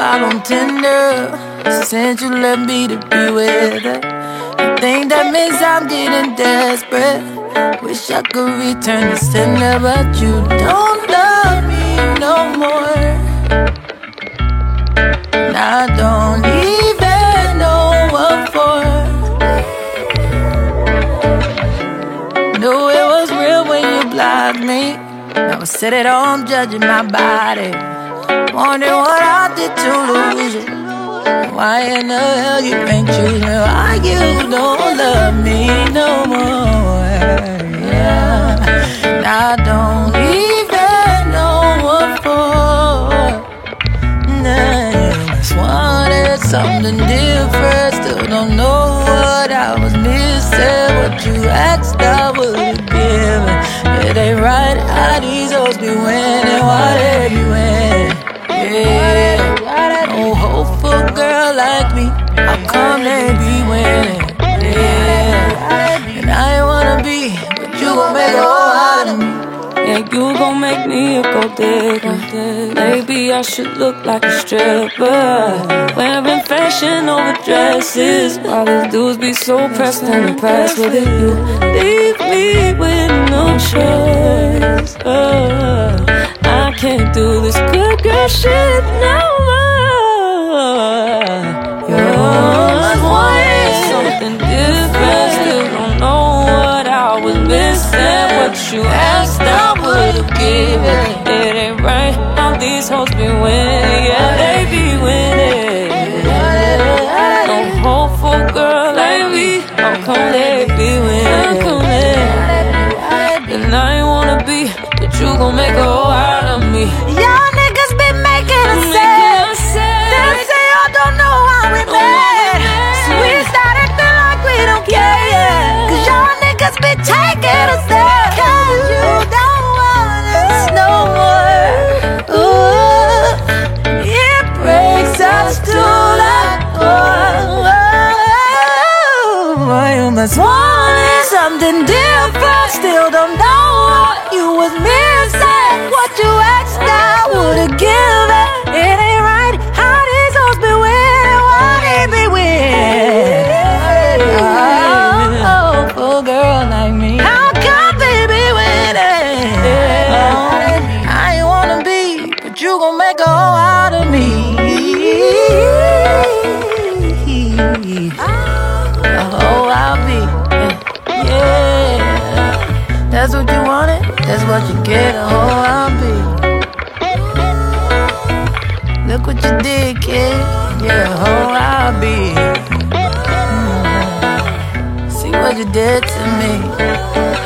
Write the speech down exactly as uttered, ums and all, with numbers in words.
profile on Tinder. She sent you left me to be with her. I think that means I'm getting desperate. Wish I could return the sender, but you don't love me no more. And I don't even know what for. Knew it was real when you blocked me. Now I sit at home judging my body, wondering what I did to lose you. Why in the hell you ain't choosing? Why you don't love me no more? Yeah, and I don't even know what for. Nah, just wanted something different. Still don't know what I was missing. What you asked I would've given. It ain't right how these hoes be winning. Why they be winning? Yeah, no hope for a girl like me. How come they be winning? Yeah, and I ain't wanna be, but you gon' make a whole out of me. Yeah, you gon' make me a gold digger. Maybe I should look like a stripper, wearing fashion over dresses, while these dudes be so pressed and impressed with it. You leave me with no choice. uh, I can't do this good girl shit no more. You always wanted something different. Still don't know what I was missing. What you asked I would've given. It ain't right how these hoes be winning. Yeah, they be winning. No hope for a girl like me. How come they be winning? How come they? And I ain't wanna be, but you gon' make a whole out of me. Y'all niggas been making a sense. They say y'all don't know how we met. So we start acting like we don't care, yeah. Cause y'all niggas be taking us there. Cause you don't want us no more. Ooh, it breaks us to the core. You must want something different. Still don't know what you was missing. What you asked I would've given. It ain't right how these hoes be winning. Why they be winning? Oh, for a girl like me, how come they be winning? Oh, I ain't wanna be, but you gon' make a whole out of me. A whole I'll be. Yeah, that's what you wanted. That's what you get. A whole I'll be. Look what you did, kid. Yeah, a whole I'll be. Mm. See what you did to me.